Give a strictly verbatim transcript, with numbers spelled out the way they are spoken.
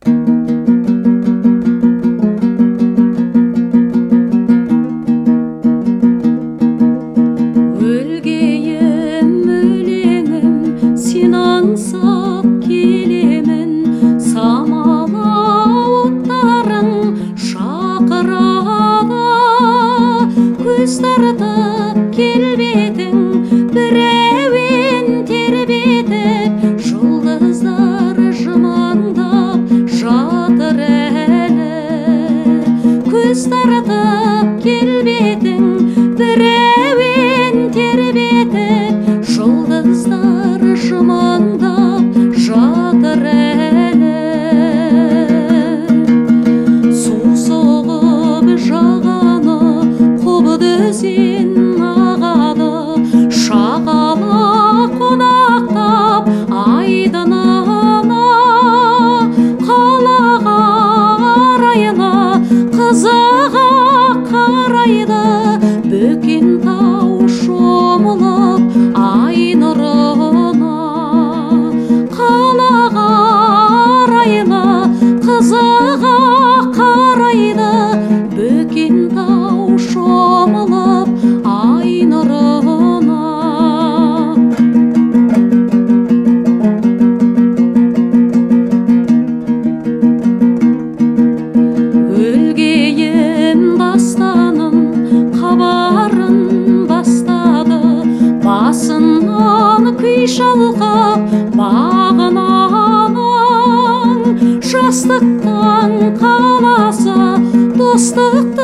Өлгейім өлеңім сен аңсап келемін, самала оттарың шақырады, көз тартып келбетің бір әуен тербетіп, жұлдыздар жымыңдап жатыр әлі. Көз тартып келбетің бір әуен тербетіп, жұлдыздар жымыңдап жатыр әлі. Су соғып жағаны қобды өзен ағады, шағала қонақтап айдынына, қалаға қарайлы қызыға қарайды, бөкен тау шомылып ай нұрына. Қалаға қарайлы қызыға қарайды, бөкен тау шомылып ай нұрына. Өлгейім дастанын хабарын бастады, басынан күй шалқып бағынаның, жастықтан қаласа достықты